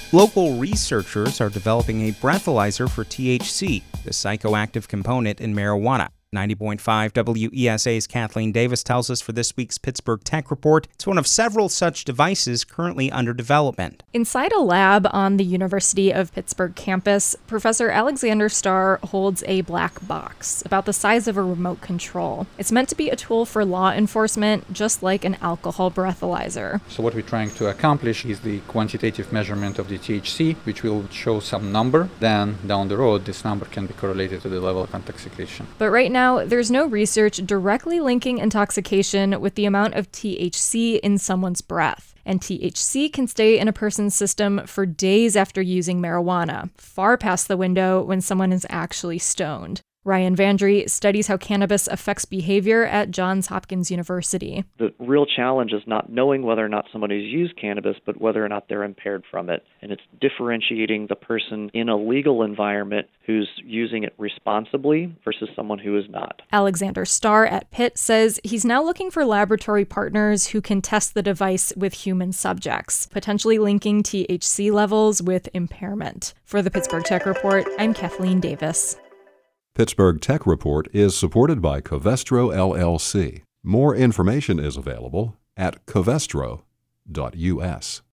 Local researchers are developing a breathalyzer for THC, the psychoactive component in marijuana. 90.5 WESA's Kathleen Davis tells us for this week's Pittsburgh Tech Report, it's one of several such devices currently under development. Inside a lab on the University of Pittsburgh campus, Professor Alexander Starr holds a black box about the size of a remote control. It's meant to be a tool for law enforcement, just like an alcohol breathalyzer. So what we're trying to accomplish is the quantitative measurement of the THC, which will show some number. Then down the road, this number can be correlated to the level of intoxication. But right now, there's no research directly linking intoxication with the amount of THC in someone's breath. And THC can stay in a person's system for days after using marijuana, far past the window when someone is actually stoned. Ryan Vandry studies how cannabis affects behavior at Johns Hopkins University. The real challenge is not knowing whether or not somebody's used cannabis, but whether or not they're impaired from it. And it's differentiating the person in a legal environment who's using it responsibly versus someone who is not. Alexander Starr at Pitt says he's now looking for laboratory partners who can test the device with human subjects, potentially linking THC levels with impairment. For the Pittsburgh Tech Report, I'm Kathleen Davis. Pittsburgh Tech Report is supported by Covestro LLC. More information is available at covestro.us.